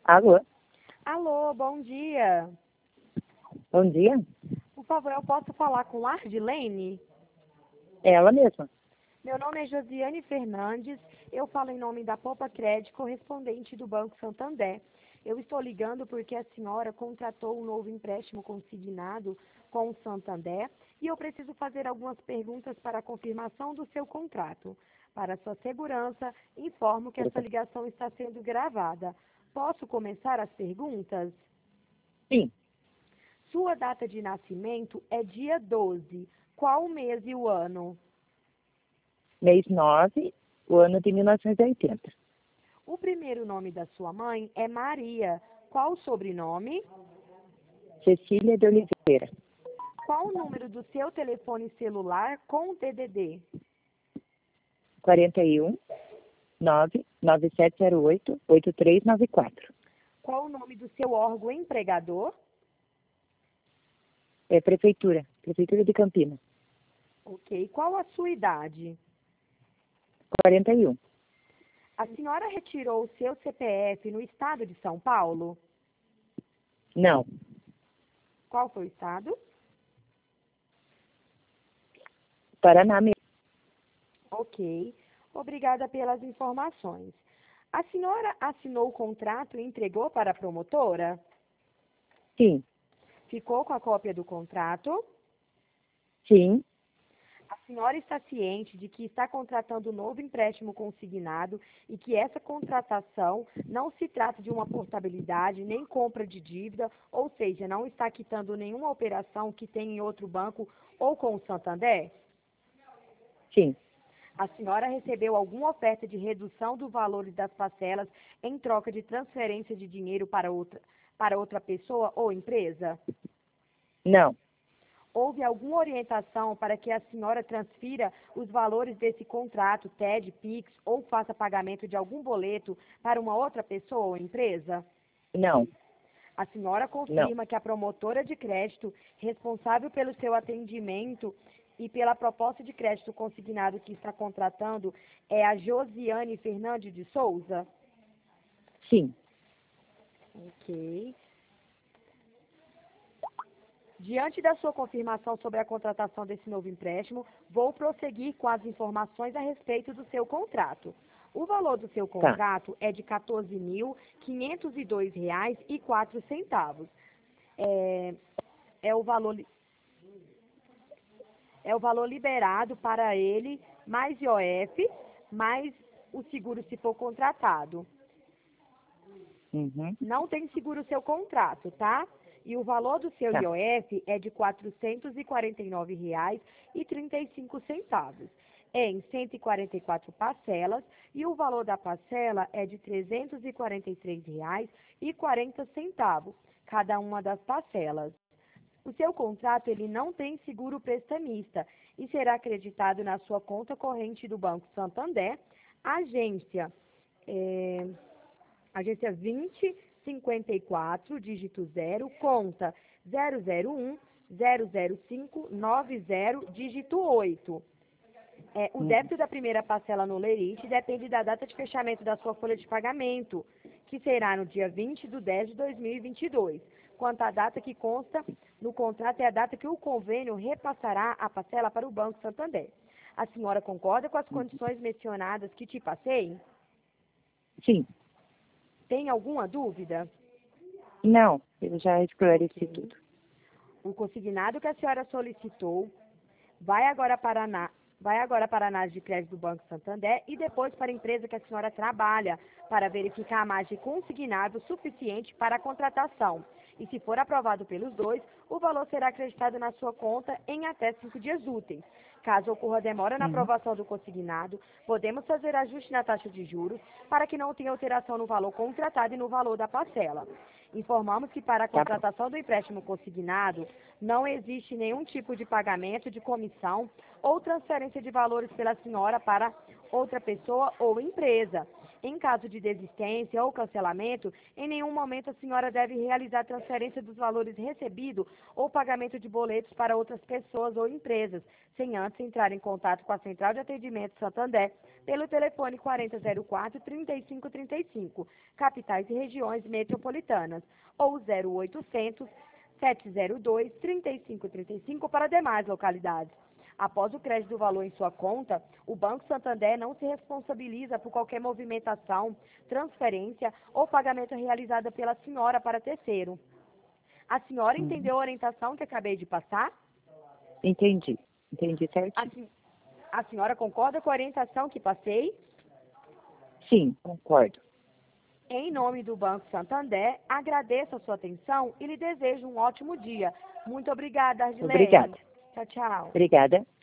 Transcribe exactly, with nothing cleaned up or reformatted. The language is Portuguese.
Alô, Alô, bom dia. bom dia. Por favor, eu posso falar com a Ardilene? É ela mesma. Meu nome é Josiane Fernandes, eu falo em nome da Popa Crédito, correspondente do Banco Santander. Eu estou ligando porque a senhora contratou um novo empréstimo consignado com o Santander e eu preciso fazer algumas perguntas para a confirmação do seu contrato. Para sua segurança, informo que essa ligação está sendo gravada. Posso começar as perguntas? Sim, Sua data de nascimento é dia doze. Qual o mês e o ano? mês nove, o ano de mil novecentos e oitenta. O primeiro nome da sua mãe é Maria. Qual o sobrenome? Cecília de Oliveira, Qual o número do seu telefone celular com o D D D? quarenta e um, nove nove sete zero oito, oito três nove quatro. Qual o nome do seu órgão empregador? É Prefeitura, Prefeitura de Campinas, Ok. Qual a sua idade? quarenta e um. A senhora retirou o seu C P F no estado de São Paulo? Não, Qual foi o estado? Paraná mesmo. Ok. Obrigada pelas informações. A senhora assinou o contrato e entregou para a promotora? Sim, Ficou com a cópia do contrato? sim, A senhora está ciente de que está contratando um novo empréstimo consignado e que essa contratação não se trata de uma portabilidade nem compra de dívida, ou seja, não está quitando nenhuma operação que tem em outro banco ou com o Santander? sim. A senhora recebeu alguma oferta de redução do valor das parcelas em troca de transferência de dinheiro para outra, para outra pessoa ou empresa? Não, Houve alguma orientação para que a senhora transfira os valores desse contrato, T E D, Pix, ou faça pagamento de algum boleto para uma outra pessoa ou empresa? não, A senhora não. confirma que a promotora de crédito responsável pelo seu atendimento e pela proposta de crédito consignado que está contratando é a Josiane Fernandes de Souza? Sim, Ok. Diante da sua confirmação sobre a contratação desse novo empréstimo, vou prosseguir com as informações a respeito do seu contrato. O valor do seu tá. contrato é de quatorze mil quinhentos e dois reais e quatro centavos. É, é o valor li- é o valor liberado para ele, mais I O F, mais o seguro se for contratado. Uhum, Não tem seguro o seu contrato, tá? E o valor do seu tá. I O F é de quatrocentos e quarenta e nove reais e trinta e cinco centavos. É em cento e quarenta e quatro parcelas e o valor da parcela é de trezentos e quarenta e três reais e quarenta centavos, cada uma das parcelas. O seu contrato ele não tem seguro prestamista e será acreditado na sua conta corrente do Banco Santander, agência é, agência vinte cinquenta e quatro, dígito zero, conta zero zero um zero zero cinco nove zero, dígito oito. É, o Uhum, débito da primeira parcela no Lerite depende da data de fechamento da sua folha de pagamento, que será no dia vinte de dez de dois mil e vinte e dois. Quanto à data que consta no contrato, é a data que o convênio repassará a parcela para o Banco Santander. A senhora concorda com as condições mencionadas que te passei? sim. Tem alguma dúvida? Não, eu já esclareci Ok. tudo. O consignado que a senhora solicitou vai agora para a, na- vai agora para a análise de crédito do Banco Santander e depois para a empresa que a senhora trabalha para verificar a margem consignado suficiente para a contratação. E se for aprovado pelos dois, o valor será acreditado na sua conta em até cinco dias úteis. Caso ocorra demora na Uhum, aprovação do consignado, podemos fazer ajuste na taxa de juros para que não tenha alteração no valor contratado e no valor da parcela. Informamos que para a tá bom. contratação do empréstimo consignado, não existe nenhum tipo de pagamento de comissão ou transferência de valores pela senhora para outra pessoa ou empresa. Em caso de desistência ou cancelamento, em nenhum momento a senhora deve realizar transferência dos valores recebidos ou pagamento de boletos para outras pessoas ou empresas, sem antes entrar em contato com a Central de Atendimento Santander pelo telefone quarenta zero quatro, trinta e cinco trinta e cinco, capitais e regiões metropolitanas, ou zero oitocentos, sete zero dois, trinta e cinco trinta e cinco para demais localidades. Após o crédito do valor em sua conta, o Banco Santander não se responsabiliza por qualquer movimentação, transferência ou pagamento realizada pela senhora para terceiro. A senhora Uhum. entendeu a orientação que acabei de passar? Entendi. Entendi A, certinho. sen- a senhora concorda com a orientação que passei? Sim, concordo. Em nome do Banco Santander, agradeço a sua atenção e lhe desejo um ótimo dia. Muito obrigada, Argilene. Obrigada. Tchau, tchau. Obrigada.